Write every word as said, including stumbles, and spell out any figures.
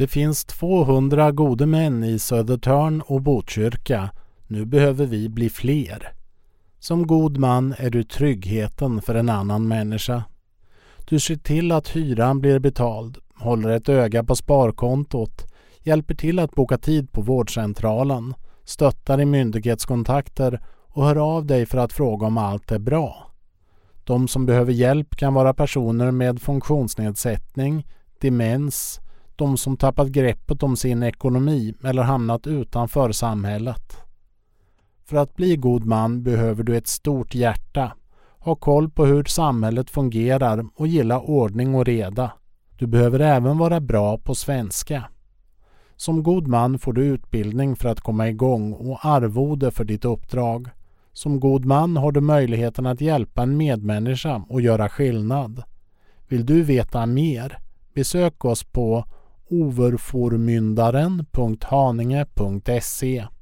Det finns tvåhundra gode män i Södertörn och Botkyrka. Nu behöver vi bli fler. Som god man är du tryggheten för en annan människa. Du ser till att hyran blir betald, håller ett öga på sparkontot, hjälper till att boka tid på vårdcentralen, stöttar i myndighetskontakter och hör av dig för att fråga om allt är bra. De som behöver hjälp kan vara personer med funktionsnedsättning, demens, de som tappat greppet om sin ekonomi eller hamnat utanför samhället. För att bli god man behöver du ett stort hjärta, ha koll på hur samhället fungerar och gilla ordning och reda. Du behöver även vara bra på svenska. Som god man får du utbildning för att komma igång och arvode för ditt uppdrag. Som god man har du möjligheten att hjälpa en medmänniska och göra skillnad. Vill du veta mer? Besök oss på overformyndaren punkt haninge punkt se.